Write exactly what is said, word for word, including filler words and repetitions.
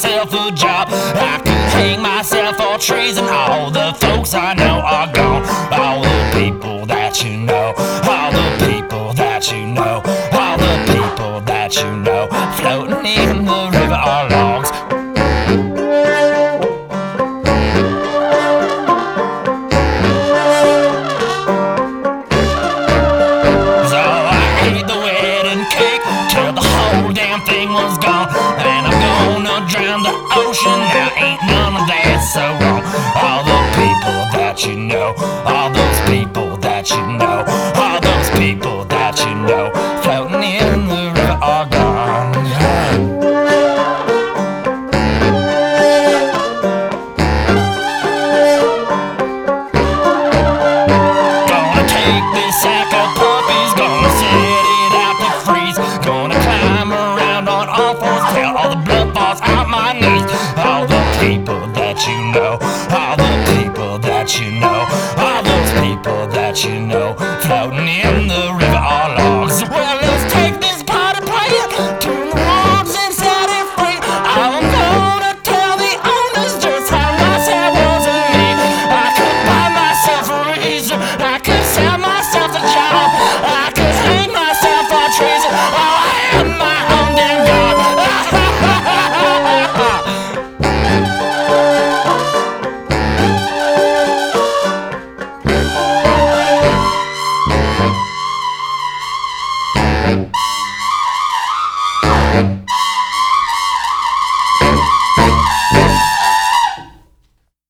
myself a job. I could hang myself on trees, and all the folks I know are gone. All the people that you know, all the people that you know, all the people that you know, floating in the river are logs. So I ate the wedding cake till the whole damn thing was gone, and I'm gonna drown the ocean now. Ain't none of that so wrong. All the people that you know, all those people that you know, all those people that you know, floating in the river are gone. Gonna take this sack of puppies, gonna set it out to freeze, gonna climb around on all fours till all the blood falls out my knees. All the people that you know, all the people that you know, all those people that you know, floating in the